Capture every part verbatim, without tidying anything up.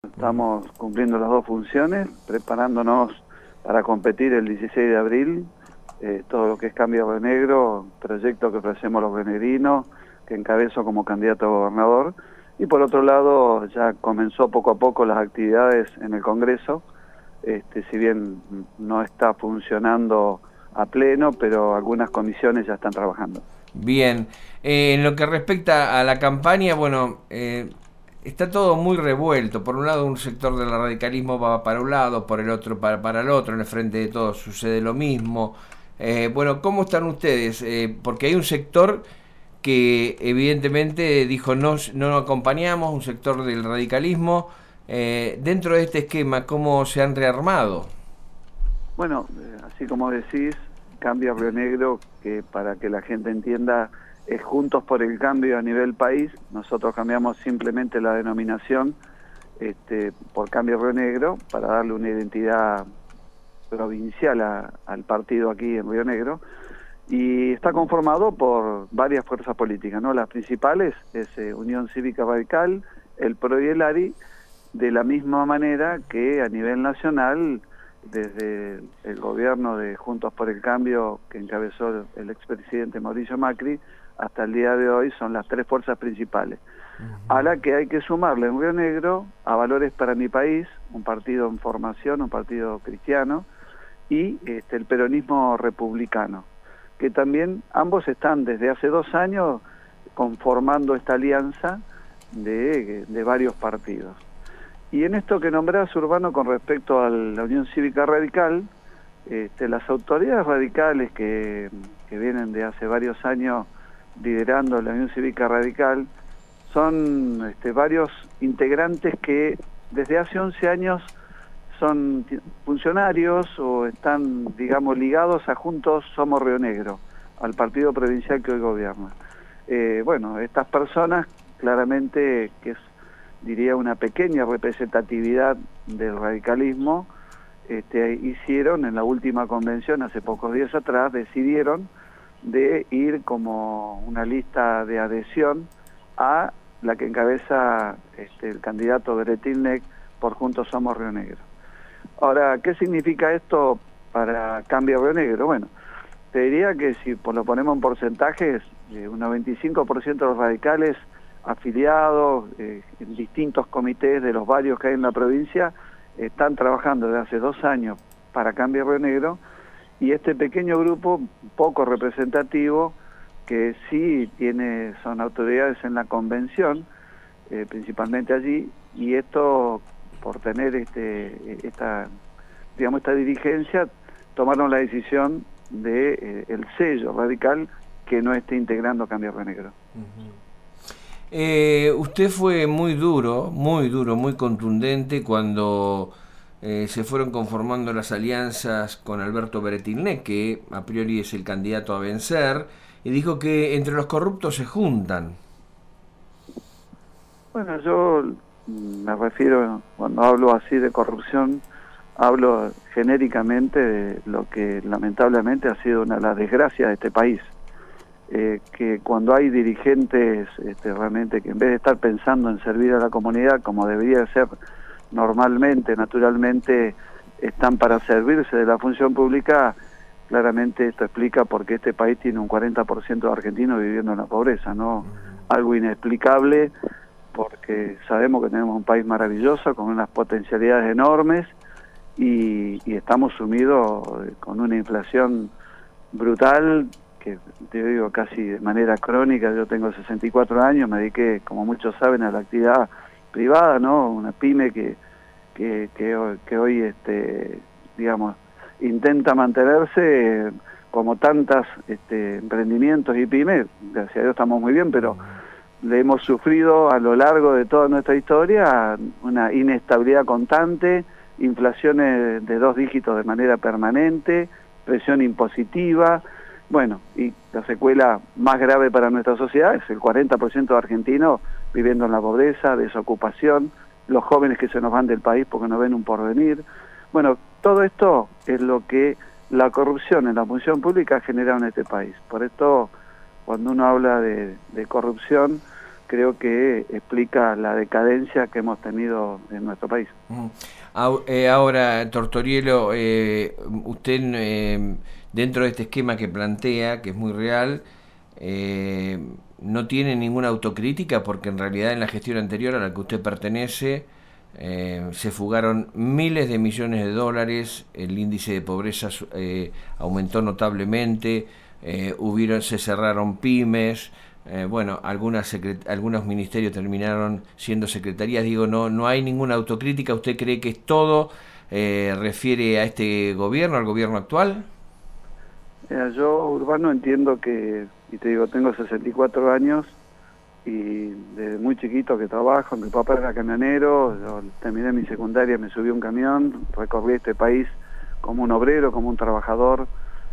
Estamos cumpliendo las dos funciones, preparándonos para competir el dieciséis de abril, eh, todo lo que es Cambio Río Negro, proyecto que ofrecemos los rionegrinos, que encabezo como candidato a gobernador, y por otro lado ya comenzó poco a poco las actividades en el Congreso, este, si bien no está funcionando a pleno, pero algunas comisiones ya están trabajando. Bien, eh, en lo que respecta a la campaña, bueno, eh, está todo muy revuelto. Por un lado, un sector del radicalismo va para un lado, por el otro para, para el otro. En el Frente de Todos sucede lo mismo. Eh, bueno, ¿cómo están ustedes? Eh, porque hay un sector que evidentemente dijo no, no acompañamos, un sector del radicalismo. Eh, dentro de este esquema, ¿cómo se han rearmado? Bueno, eh, así como decís, Cambio Río Negro, que para que la gente entienda, es Juntos por el Cambio a nivel país. Nosotros cambiamos simplemente la denominación este, por Cambio Río Negro para darle una identidad provincial a, al partido aquí en Río Negro. Y está conformado por varias fuerzas políticas, ¿no? Las principales es eh, Unión Cívica Radical, el P R O y el A R I, de la misma manera que a nivel nacional, desde el gobierno de Juntos por el Cambio, que encabezó el expresidente Mauricio Macri, hasta el día de hoy son las tres fuerzas principales. Uh-huh. A la que hay que sumarle en Río Negro a Valores para mi País, un partido en formación, un partido cristiano, y este, el peronismo republicano, que también ambos están desde hace dos años conformando esta alianza de, de varios partidos. Y en esto que nombrás, Urbano, con respecto a la Unión Cívica Radical, este, las autoridades radicales que, que vienen de hace varios años liderando la Unión Cívica Radical son este, varios integrantes que desde hace once años son funcionarios o están, digamos, ligados a Juntos Somos Río Negro, al partido provincial que hoy gobierna. Eh, bueno, estas personas claramente, que es, diría, una pequeña representatividad del radicalismo, este, hicieron en la última convención, hace pocos días atrás, decidieron de ir como una lista de adhesión a la que encabeza este, el candidato Beretilnec por Juntos Somos Río Negro. Ahora, ¿qué significa esto para Cambio Río Negro? Bueno, te diría que si lo ponemos en porcentajes, eh, un noventa y cinco por ciento de los radicales afiliados eh, en distintos comités de los varios que hay en la provincia están trabajando desde hace dos años para Cambio Río Negro, y este pequeño grupo poco representativo que sí tiene son autoridades en la convención, eh, principalmente allí, y esto por tener este esta digamos esta dirigencia tomaron la decisión de eh, el sello radical que no esté integrando Cambio Río Negro. Uh-huh. Eh, usted fue muy duro, muy duro, muy contundente cuando eh, se fueron conformando las alianzas con Alberto Beretilnec, que a priori es el candidato a vencer, y dijo que entre los corruptos se juntan. Bueno, yo me refiero, cuando hablo así de corrupción, hablo genéricamente de lo que lamentablemente ha sido una de las desgracias de este país. Eh, que cuando hay dirigentes este, realmente que en vez de estar pensando en servir a la comunidad como debería ser normalmente, naturalmente, están para servirse de la función pública, claramente esto explica por qué este país tiene un cuarenta por ciento de argentinos viviendo en la pobreza, ¿no? Algo inexplicable, porque sabemos que tenemos un país maravilloso, con unas potencialidades enormes, y, y estamos sumidos con una inflación brutal, que te digo casi de manera crónica. Yo tengo sesenta y cuatro años, me dediqué, como muchos saben, a la actividad privada, ¿no? Una pyme que, que, que, que hoy, este, digamos, intenta mantenerse como tantas este, emprendimientos y pymes. Gracias a Dios estamos muy bien, pero le hemos sufrido a lo largo de toda nuestra historia una inestabilidad constante, inflaciones de dos dígitos de manera permanente, presión impositiva. Bueno, y la secuela más grave para nuestra sociedad es el cuarenta por ciento de argentinos viviendo en la pobreza, desocupación, los jóvenes que se nos van del país porque no ven un porvenir. Bueno, todo esto es lo que la corrupción en la función pública ha generado en este país. Por esto, cuando uno habla de, de corrupción, creo que explica la decadencia que hemos tenido en nuestro país. Mm. Ahora, Tortorielo, eh, usted eh, dentro de este esquema que plantea, que es muy real, eh, no tiene ninguna autocrítica, porque en realidad en la gestión anterior a la que usted pertenece eh, se fugaron miles de millones de dólares, el índice de pobreza eh, aumentó notablemente, eh, hubieron, se cerraron pymes. Eh, bueno, algunas algunos ministerios terminaron siendo secretarías. Digo, no no hay ninguna autocrítica. ¿Usted cree que es todo eh, refiere a este gobierno, al gobierno actual? Mira, yo, Urbano, entiendo que, y te digo, tengo sesenta y cuatro años y desde muy chiquito que trabajo. Mi papá era camionero, yo terminé mi secundaria, me subí a un camión, recorrí este país como un obrero, como un trabajador.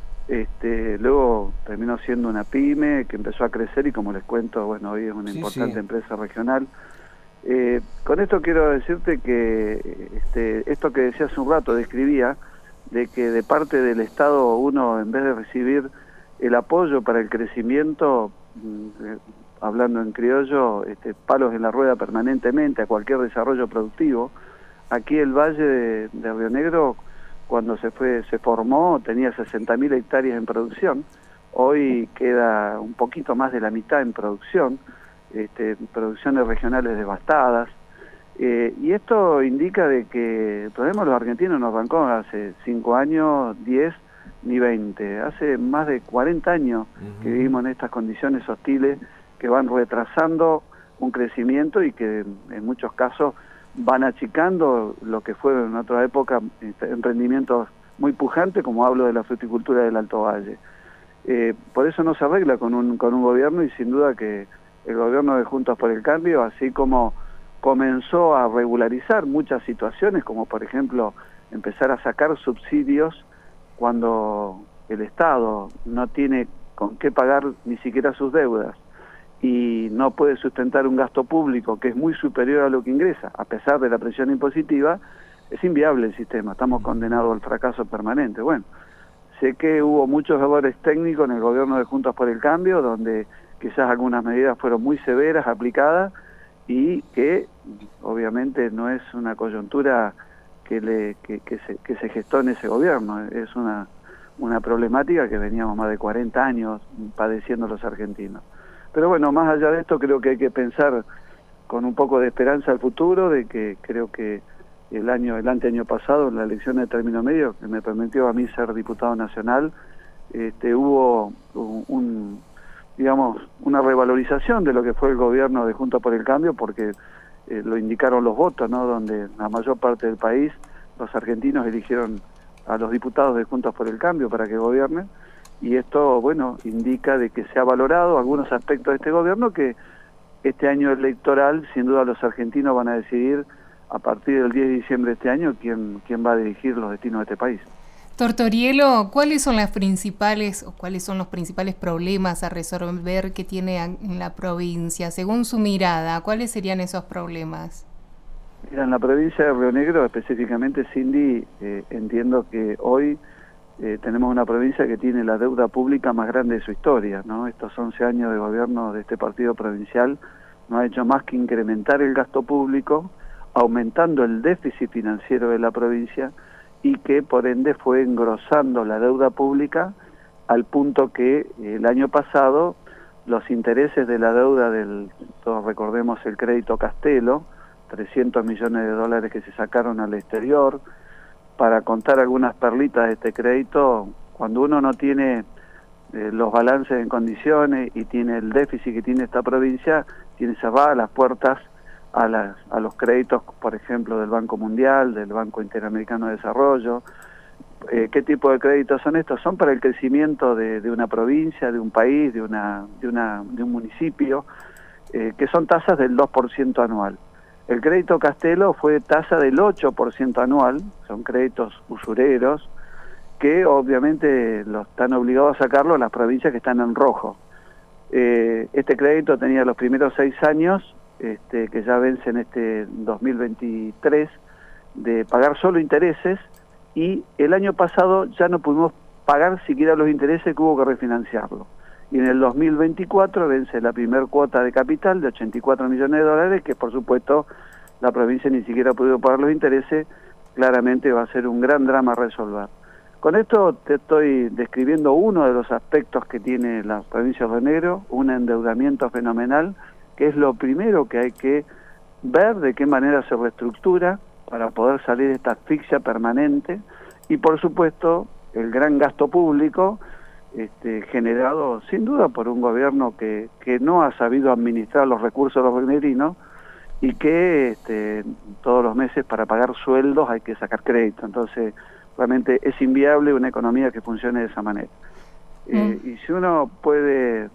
Este, luego terminó siendo una pyme que empezó a crecer y, como les cuento, bueno, hoy es una sí, importante sí. empresa regional. Eh, con esto quiero decirte que este, esto que decía hace un rato, describía, de que de parte del Estado uno, en vez de recibir el apoyo para el crecimiento, eh, hablando en criollo, este, palos en la rueda permanentemente a cualquier desarrollo productivo, aquí el Valle de, de Río Negro, cuando se fue se formó, tenía sesenta mil hectáreas en producción. Hoy queda un poquito más de la mitad en producción, este, producciones regionales devastadas. Eh, y esto indica de que el problema de los argentinos no arrancó hace cinco años, diez ni veinte. Hace más de cuarenta años uh-huh. que vivimos en estas condiciones hostiles que van retrasando un crecimiento y que en muchos casos van achicando lo que fue en otra época emprendimientos muy pujantes, como hablo de la fruticultura del Alto Valle. Eh, por eso no se arregla con un, con un gobierno, y sin duda que el gobierno de Juntos por el Cambio, así como comenzó a regularizar muchas situaciones, como por ejemplo empezar a sacar subsidios cuando el Estado no tiene con qué pagar ni siquiera sus deudas, y no puede sustentar un gasto público que es muy superior a lo que ingresa, a pesar de la presión impositiva, es inviable el sistema, estamos condenados al fracaso permanente. Bueno, sé que hubo muchos errores técnicos en el gobierno de Juntos por el Cambio, donde quizás algunas medidas fueron muy severas aplicadas, y que obviamente no es una coyuntura que, le, que, que, se, que se gestó en ese gobierno, es una, una problemática que veníamos más de cuarenta años padeciendo los argentinos. Pero bueno, más allá de esto, creo que hay que pensar con un poco de esperanza al futuro, de que creo que el año, el anteaño pasado, en la elección de término medio, que me permitió a mí ser diputado nacional, este, hubo un, un, digamos, una revalorización de lo que fue el gobierno de Juntos por el Cambio, porque eh, lo indicaron los votos, ¿no? Donde la mayor parte del país, los argentinos eligieron a los diputados de Juntos por el Cambio para que gobiernen. Y esto, bueno, indica de que se ha valorado algunos aspectos de este gobierno, que este año electoral, sin duda, los argentinos van a decidir a partir del diez de diciembre de este año quién, quién va a dirigir los destinos de este país. Tortorielo, ¿cuáles son las principales o cuáles son los principales problemas a resolver que tiene en la provincia? Según su mirada, ¿cuáles serían esos problemas? Mira, en la provincia de Río Negro, específicamente, Cindy, eh, entiendo que hoy Eh, tenemos una provincia que tiene la deuda pública más grande de su historia, ¿no? Estos once años de gobierno de este partido provincial no ha hecho más que incrementar el gasto público, aumentando el déficit financiero de la provincia, y que por ende fue engrosando la deuda pública al punto que el año pasado los intereses de la deuda del, todos recordemos el crédito Castelo, trescientos millones de dólares que se sacaron al exterior. Para contar algunas perlitas de este crédito, cuando uno no tiene eh, los balances en condiciones y tiene el déficit que tiene esta provincia, tiene cerradas las puertas a, las, a los créditos, por ejemplo, del Banco Mundial, del Banco Interamericano de Desarrollo. Eh, ¿Qué tipo de créditos son estos? Son para el crecimiento de, de una provincia, de un país, de, una, de, una, de un municipio, eh, que son tasas del dos por ciento anual. El crédito Castelo fue tasa del ocho por ciento anual, son créditos usureros, que obviamente los están obligados a sacarlo las provincias que están en rojo. Eh, este crédito tenía los primeros seis años, este, que ya vencen este dos mil veintitrés, de pagar solo intereses, y el año pasado ya no pudimos pagar siquiera los intereses, que hubo que refinanciarlo. y en el dos mil veinticuatro vence la primer cuota de capital de ochenta y cuatro millones de dólares, que por supuesto la provincia ni siquiera ha podido pagar los intereses. Claramente va a ser un gran drama resolver. Con esto te estoy describiendo uno de los aspectos que tiene la provincia de Río Negro, un endeudamiento fenomenal, que es lo primero que hay que ver de qué manera se reestructura para poder salir de esta asfixia permanente, y por supuesto el gran gasto público este, generado sin duda por un gobierno que, que no ha sabido administrar los recursos de los riogneglinos, y que este, todos los meses para pagar sueldos hay que sacar crédito. Entonces realmente es inviable una economía que funcione de esa manera. Mm. Eh, y si uno puede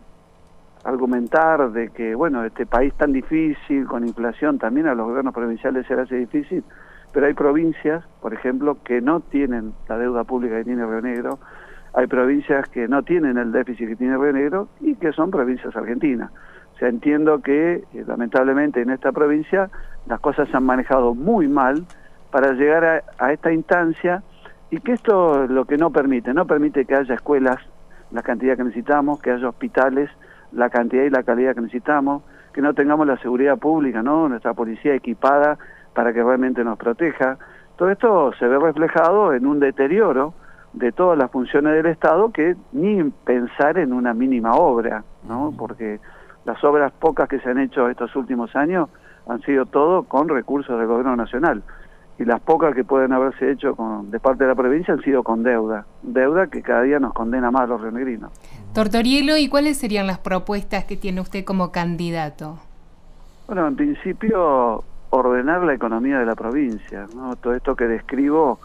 argumentar de que, bueno, este país tan difícil, con inflación, también a los gobiernos provinciales se les hace difícil, pero hay provincias, por ejemplo, que no tienen la deuda pública que tiene Río Negro, hay provincias que no tienen el déficit que tiene Río Negro y que son provincias argentinas. O sea, entiendo que, eh, lamentablemente, en esta provincia las cosas se han manejado muy mal para llegar a, a esta instancia, y que esto lo que no permite, no permite que haya escuelas, la cantidad que necesitamos, que haya hospitales, la cantidad y la calidad que necesitamos, que no tengamos la seguridad pública, ¿no? Nuestra policía equipada para que realmente nos proteja. Todo esto se ve reflejado en un deterioro de todas las funciones del Estado, que ni pensar en una mínima obra, ¿no? Porque las obras pocas que se han hecho estos últimos años han sido todo con recursos del gobierno nacional, y las pocas que pueden haberse hecho con, de parte de la provincia han sido con deuda, deuda que cada día nos condena más a los riognegrinos. Tortorielo, ¿y cuáles serían las propuestas que tiene usted como candidato? Bueno, en principio ordenar la economía de la provincia, ¿no? Todo esto que describo,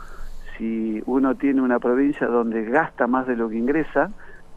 si uno tiene una provincia donde gasta más de lo que ingresa,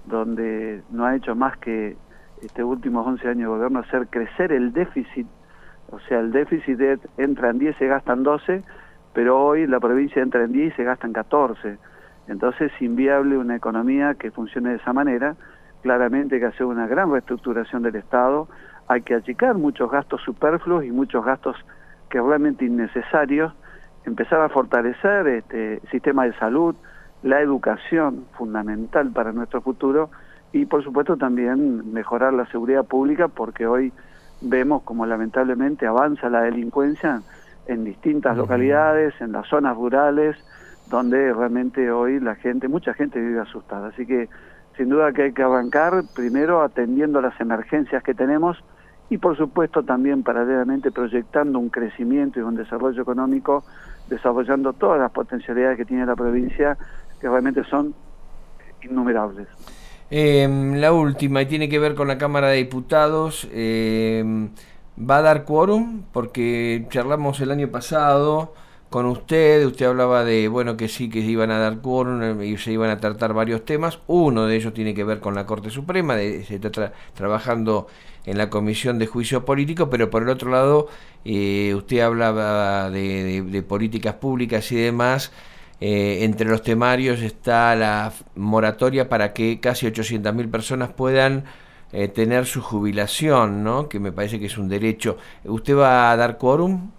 donde no ha hecho más que este últimos once años de gobierno hacer crecer el déficit, o sea, el déficit de, entra en diez, se gastan doce, pero hoy la provincia entra en diez y se gastan catorce. Entonces es inviable una economía que funcione de esa manera. Claramente hay que hacer una gran reestructuración del Estado, hay que achicar muchos gastos superfluos y muchos gastos que realmente innecesarios, empezar a fortalecer este el sistema de salud, la educación, fundamental para nuestro futuro, y por supuesto también mejorar la seguridad pública, porque hoy vemos como lamentablemente avanza la delincuencia en distintas localidades, en las zonas rurales, donde realmente hoy la gente, mucha gente vive asustada. Así que sin duda que hay que arrancar primero atendiendo las emergencias que tenemos, y por supuesto también paralelamente proyectando un crecimiento y un desarrollo económico, desarrollando todas las potencialidades que tiene la provincia, que realmente son innumerables. Eh, la última, y tiene que ver con la Cámara de Diputados. Eh, ¿va a dar quórum? Porque charlamos el año pasado con usted, usted hablaba de, bueno, que sí, que iban a dar quórum y se iban a tratar varios temas. Uno de ellos tiene que ver con la Corte Suprema, de, se está tra trabajando en la Comisión de Juicio Político, pero por el otro lado, eh, usted hablaba de, de, de políticas públicas y demás. Eh, entre los temarios está la moratoria para que casi ochocientas mil personas puedan eh, tener su jubilación, ¿no? Que me parece que es un derecho. ¿Usted va a dar quórum?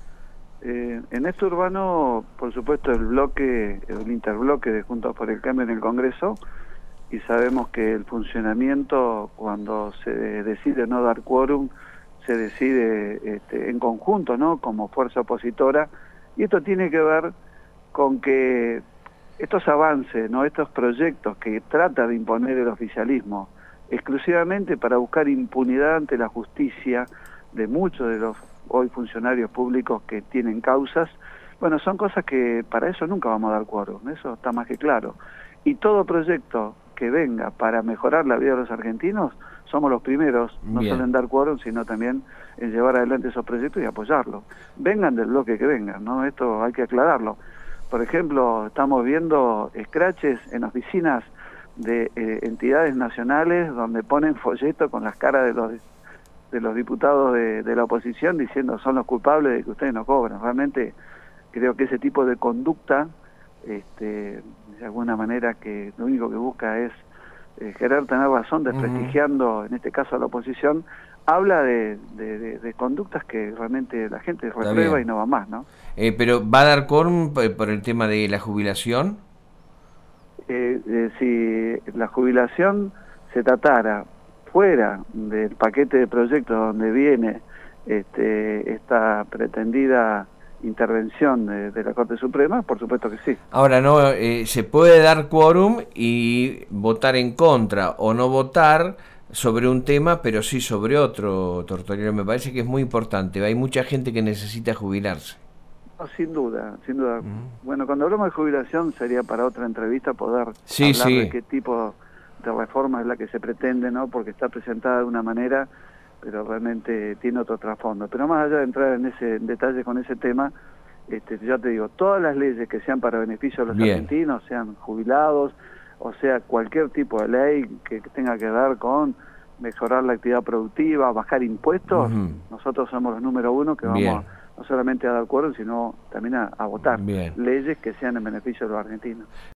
Eh, en este urbano, por supuesto, el bloque, el interbloque de Juntos por el Cambio en el Congreso, y sabemos que el funcionamiento, cuando se decide no dar quórum, se decide este, en conjunto, ¿no? Como fuerza opositora, y esto tiene que ver con que estos avances, ¿no? Estos proyectos que trata de imponer el oficialismo exclusivamente para buscar impunidad ante la justicia de muchos de los hoy funcionarios públicos que tienen causas, bueno, son cosas que para eso nunca vamos a dar quórum, eso está más que claro. Y todo proyecto que venga para mejorar la vida de los argentinos, somos los primeros, no Bien. solo en dar quórum, sino también en llevar adelante esos proyectos y apoyarlos. Vengan del bloque que vengan, ¿no? Esto hay que aclararlo. Por ejemplo, estamos viendo escraches en oficinas de eh, entidades nacionales donde ponen folletos con las caras de los de los diputados de, de la oposición diciendo son los culpables de que ustedes no cobran. Realmente creo que ese tipo de conducta, este, de alguna manera, que lo único que busca es eh, querer tener razón, desprestigiando uh-huh. en este caso a la oposición, habla de, de, de, de conductas que realmente la gente reprueba y no va más, ¿no? Eh, pero ¿va a dar quórum por el tema de la jubilación? Eh, eh, si la jubilación se tratara fuera del paquete de proyectos donde viene este, esta pretendida intervención de, de la Corte Suprema, por supuesto que sí. Ahora, no eh, se puede dar quórum y votar en contra o no votar sobre un tema, pero sí sobre otro, Tortorielo. Me parece que es muy importante. Hay mucha gente que necesita jubilarse. No, sin duda, sin duda. Mm. Bueno, cuando hablamos de jubilación sería para otra entrevista poder Sí, hablar sí. de qué tipo de reforma es la que se pretende, ¿no? Porque está presentada de una manera, pero realmente tiene otro trasfondo. Pero más allá de entrar en ese en detalle con ese tema, este, ya te digo, todas las leyes que sean para beneficio de los Bien. argentinos, sean jubilados, o sea, cualquier tipo de ley que tenga que ver con mejorar la actividad productiva, bajar impuestos, Uh-huh. nosotros somos los número uno que Bien. vamos no solamente a dar acuerdo, sino también a, a votar Bien. leyes que sean en beneficio de los argentinos.